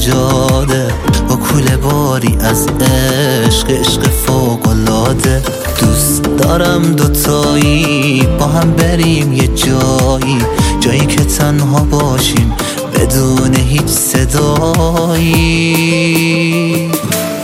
سجاده با کوله باری از عشق فوق‌العاده. دوست دارم دوتایی با هم بریم یه جایی که تنها باشیم بدون هیچ صدایی.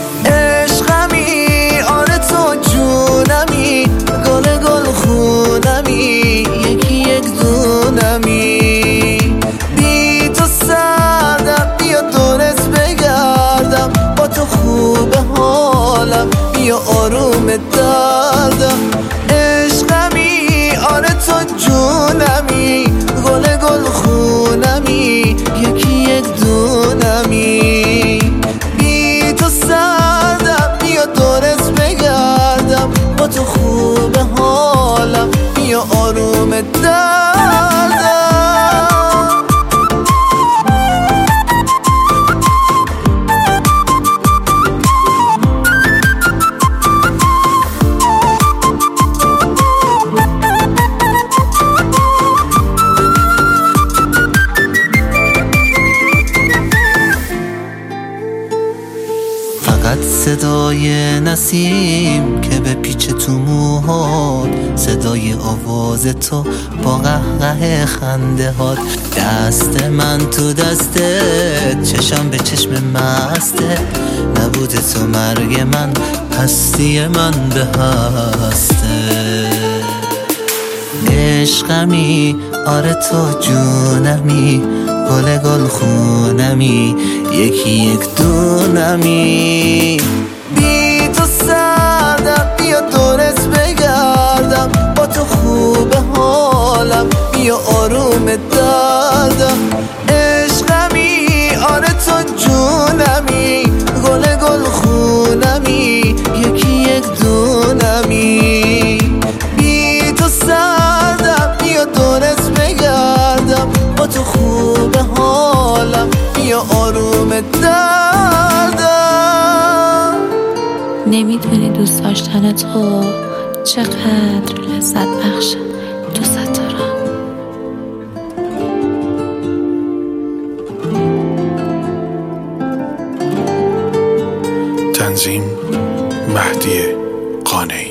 عشقمی آره تو جونمی، گل خونمی، یکی یک دونمی. بی تو سردم، بیا دورت بگردم، با تو خوبه حالم، بیا آروم دردم. عشقمی آره تو جونمی، گل خونمی، یکی یک دونمی. بی تو سردم، بیا دورت بگردم، با تو خوبه حالم، بیا آروم دردم. فقط صدای نسیم که به پیچ تو موهات، صدای آواز تو با قهقه خنده هات. دست من تو دستت، چشم به چشم مسته، نبود تو مرگ من، هستی من به هسته. عشقمی آره تو جونمی، گل خونمی، یکی یک دونمی. بی تو سردم، بیا دورت بگردم، با تو خوبه حالم، بیا آروم دردم. عشقمی آره تو جونمی، گل خونمی، یکی یک دونمی. بی تو سردم، بیا دورت بگردم، با تو خوبه حالم، بیا آروم دردم. نمیدونی دوست داشتن تو چقدر لذت بخشه. دوست دارم. تنظیم مهدی قانعی.